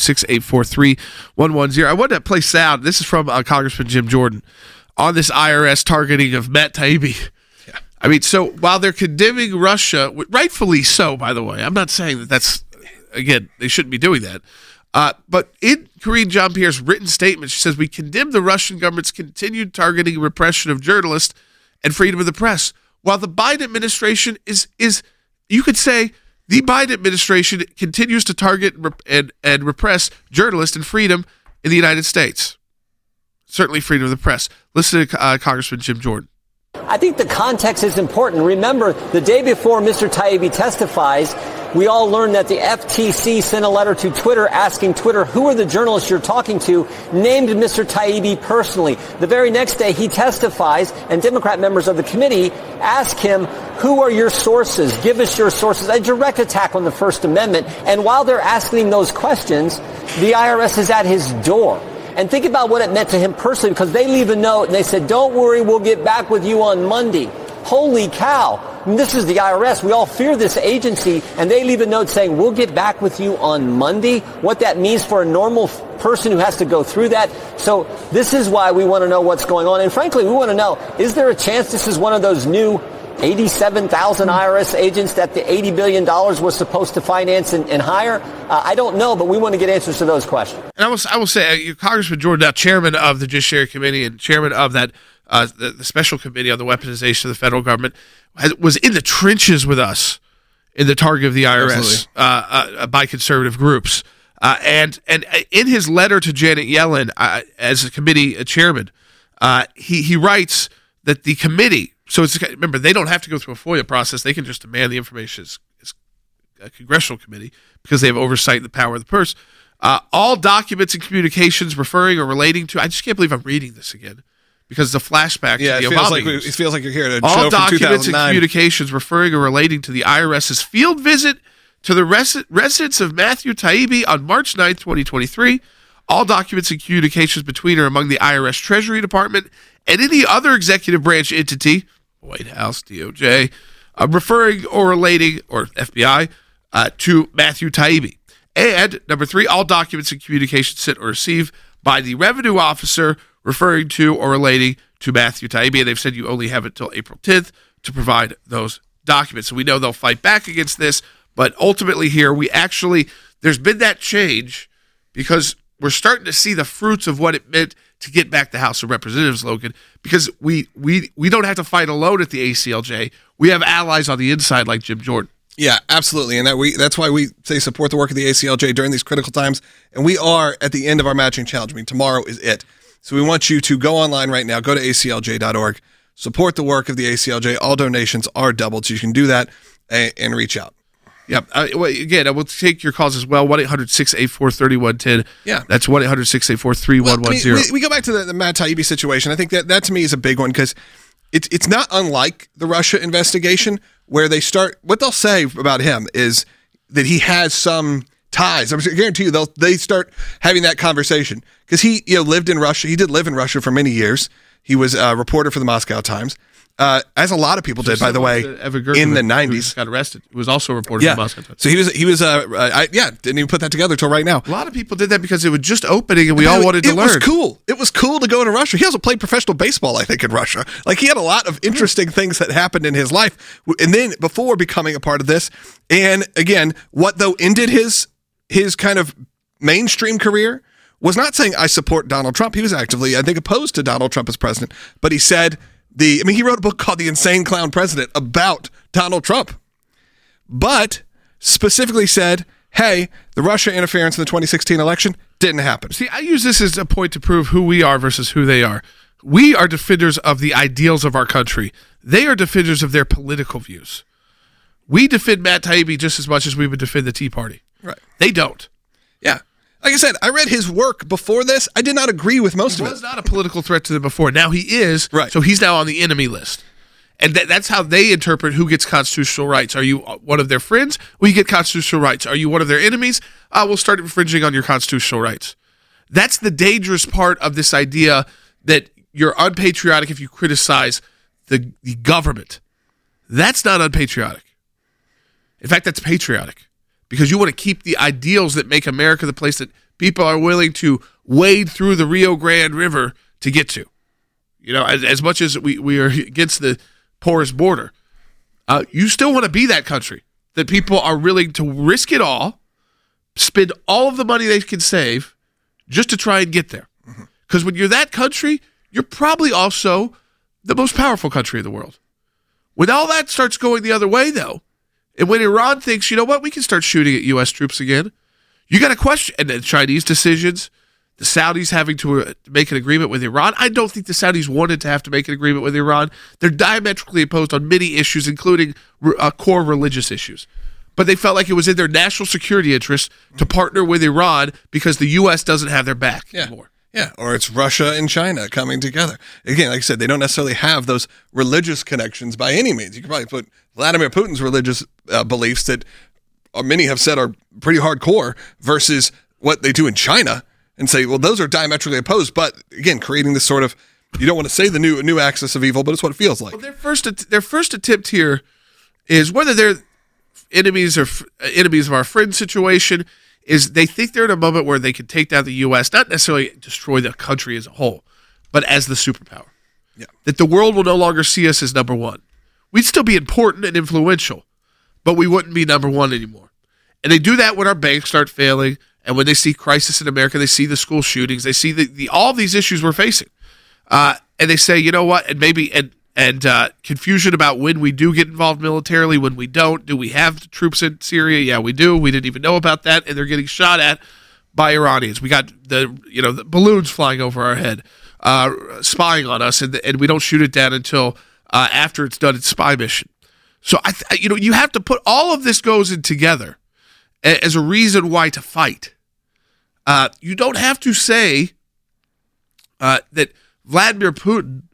1-800-684-3110. I wanted to play sound. This is from Congressman Jim Jordan on this IRS targeting of Matt Taibbi. Yeah. I mean, so while they're condemning Russia, rightfully so, by the way, I'm not saying that that's, again, they shouldn't be doing that. But in Karine Jean-Pierre's written statement, she says, we condemn the Russian government's continued targeting and repression of journalists and freedom of the press. While the Biden administration is you could say the Biden administration continues to target and repress journalists and freedom in the United States. Certainly freedom of the press. Listen to Congressman Jim Jordan. I think the context is important. Remember, the day before Mr. Taibbi testifies, we all learned that the FTC sent a letter to Twitter asking Twitter, who are the journalists you're talking to, named Mr. Taibbi personally. The very next day he testifies, and Democrat members of the committee ask him, who are your sources? Give us your sources. A direct attack on the First Amendment. And while they're asking those questions, the IRS is at his door. And think about what it meant to him personally, because they leave a note and they said, don't worry, we'll get back with you on Monday. Holy cow. I mean, this is the IRS. We all fear this agency, and they leave a note saying, we'll get back with you on Monday. What that means for a normal person who has to go through that. So this is why we want to know what's going on. And frankly, we want to know, is there a chance this is one of those new 87,000 IRS agents that the $80 billion was supposed to finance and hire? I don't know, but we want to get answers to those questions. And I will say, Congressman Jordan, now chairman of the Judiciary Committee and chairman of that the special committee on the weaponization of the federal government, was in the trenches with us in the target of the IRS by conservative groups. And in his letter to Janet Yellen as a committee chairman, he writes that the committee, so it's, remember, they don't have to go through a FOIA process. They can just demand the information as a congressional committee because they have oversight of the power of the purse. All documents and communications referring or relating to, I just can't believe I'm reading this again because it's a flashback to the Obama years. It feels like you're here at a all show documents from 2009. and communications referring or relating to the IRS's field visit to the residence of Matthew Taibbi on March 9th, 2023. All documents and communications between or among the IRS Treasury Department and any other executive branch entity, White House, DOJ, referring or relating, or FBI, to Matthew Taibbi. And number 3, all documents and communications sent or received by the revenue officer referring to or relating to Matthew Taibbi. And they've said you only have until April 10th to provide those documents. So we know they'll fight back against this, but ultimately here there's been that change because we're starting to see the fruits of what it meant to get back the House of Representatives, Logan, because we don't have to fight alone at the ACLJ. We have allies on the inside like Jim Jordan. Yeah, absolutely. And that's why we say support the work of the ACLJ during these critical times. And we are at the end of our matching challenge. I mean, tomorrow is it. So we want you to go online right now, go to aclj.org, support the work of the ACLJ. All donations are doubled, so you can do that and reach out. Yep. Again, I will take your calls as well. 1-800-684-3110. Yeah. That's 1-800-684-3110. We go back to the Matt Taibbi situation. I think that to me is a big one because it's not unlike the Russia investigation where what they'll say about him is that he has some ties. I guarantee you they start having that conversation because he lived in Russia. He did live in Russia for many years. He was a reporter for the Moscow Times. As a lot of people did, by the way, in the 90s. Got arrested. He was also a reporter for Moscow Times. So he was didn't even put that together till right now. A lot of people did that because it was just opening and we all wanted to learn. It was cool. It was cool to go to Russia. He also played professional baseball, I think, in Russia. Like, he had a lot of interesting things that happened in his life. And then before becoming a part of this, and again, what though ended his kind of mainstream career was not saying I support Donald Trump. He was actively, I think, opposed to Donald Trump as president. But he said he wrote a book called The Insane Clown President about Donald Trump, but specifically said, hey, the Russia interference in the 2016 election didn't happen. See, I use this as a point to prove who we are versus who they are. We are defenders of the ideals of our country. They are defenders of their political views. We defend Matt Taibbi just as much as we would defend the Tea Party. Right. They don't. Yeah. Like I said, I read his work before this. I did not agree with most of it. He was not a political threat to them before. Now he is. Right. So he's now on the enemy list. And that's how they interpret who gets constitutional rights. Are you one of their friends? Well, you get constitutional rights. Are you one of their enemies? We'll start infringing on your constitutional rights. That's the dangerous part of this idea that you're unpatriotic if you criticize the government. That's not unpatriotic. In fact, that's patriotic, because you want to keep the ideals that make America the place that people are willing to wade through the Rio Grande River to get to. You know, as much as we are against the porous border, you still want to be that country that people are willing to risk it all, spend all of the money they can save just to try and get there. Because when you're that country, you're probably also the most powerful country in the world. When all that starts going the other way, though, and when Iran thinks, you know what, we can start shooting at U.S. troops again, you got to question. And the Chinese decisions, the Saudis having to make an agreement with Iran. I don't think the Saudis wanted to have to make an agreement with Iran. They're diametrically opposed on many issues, including core religious issues. But they felt like it was in their national security interest to partner with Iran because the U.S. doesn't have their back anymore. Yeah, or it's Russia and China coming together. Again, like I said, they don't necessarily have those religious connections by any means. You can probably put Vladimir Putin's religious beliefs that many have said are pretty hardcore versus what they do in China and say, well, those are diametrically opposed. But again, creating this sort of, you don't want to say the new axis of evil, but it's what it feels like. Well, their first attempt here is, whether they're enemies or enemies of our friend situation, is they think they're in a moment where they can take down the U.S., not necessarily destroy the country as a whole, but as the superpower. Yeah. That the world will no longer see us as number one. We'd still be important and influential, but we wouldn't be number one anymore. And they do that when our banks start failing, and when they see crisis in America, they see the school shootings, they see all these issues we're facing. And they say, you know what, and maybe confusion about when we do get involved militarily, when we don't. Do we have troops in Syria? Yeah, we do. We didn't even know about that, and they're getting shot at by Iranians. We got the balloons flying over our head, spying on us, and we don't shoot it down until after it's done its spy mission. So you have to put all of this goes in together as a reason why to fight. You don't have to say that Vladimir Putin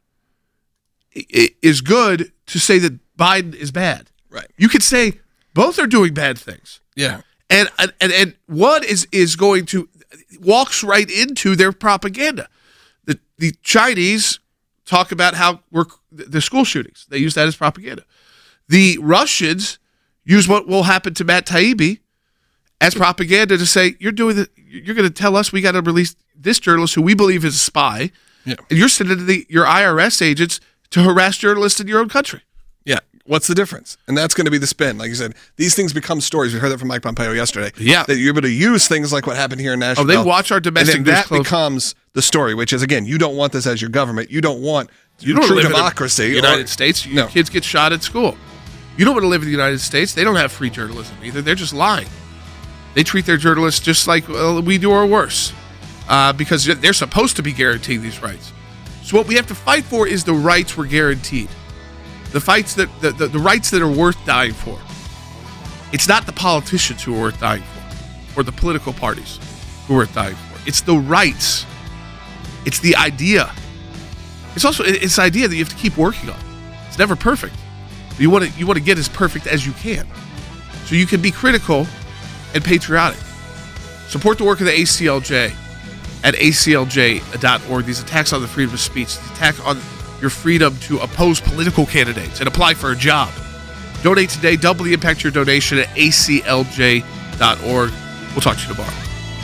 is good to say that Biden is bad. Right. You could say both are doing bad things. Yeah. And one is going to walks right into their propaganda. The Chinese talk about how the school shootings. They use that as propaganda. The Russians use what will happen to Matt Taibbi as propaganda to say, you're going to tell us we got to release this journalist who we believe is a spy. Yeah. And you're sending your IRS agents to harass journalists in your own country. Yeah. What's the difference? And that's going to be the spin. Like you said, these things become stories. We heard that from Mike Pompeo yesterday. Yeah. That you're able to use things like what happened here in Nashville. Oh, they watch our domestic and news that close. becomes the story, which is, again, you don't want this as your government. You don't want true live democracy. in the United States. No. Kids get shot at school. You don't want to live in the United States. They don't have free journalism either. They're just lying. They treat their journalists just like we do or worse because they're supposed to be guaranteeing these rights. So what we have to fight for is the rights we're guaranteed. The fights the rights that are worth dying for. It's not the politicians who are worth dying for, or the political parties who are worth dying for. It's the rights. It's the idea. It's the idea that you have to keep working on. It's never perfect. You want to get as perfect as you can, so you can be critical and patriotic. Support the work of the ACLJ at aclj.org. These attacks on the freedom of speech, the attack on your freedom to oppose political candidates and apply for a job. Donate today. Double the impact of your donation at aclj.org. We'll talk to you tomorrow.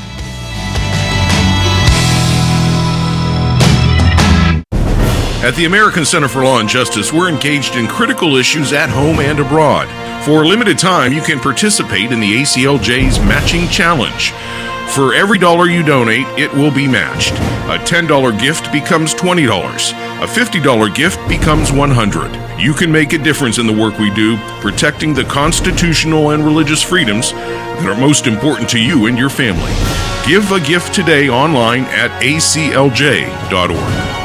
At the American Center for Law and Justice, we're engaged in critical issues at home and abroad. For a limited time, you can participate in the ACLJ's Matching Challenge. For every dollar you donate, it will be matched. A $10 gift becomes $20. A $50 gift becomes $100. You can make a difference in the work we do, protecting the constitutional and religious freedoms that are most important to you and your family. Give a gift today online at aclj.org.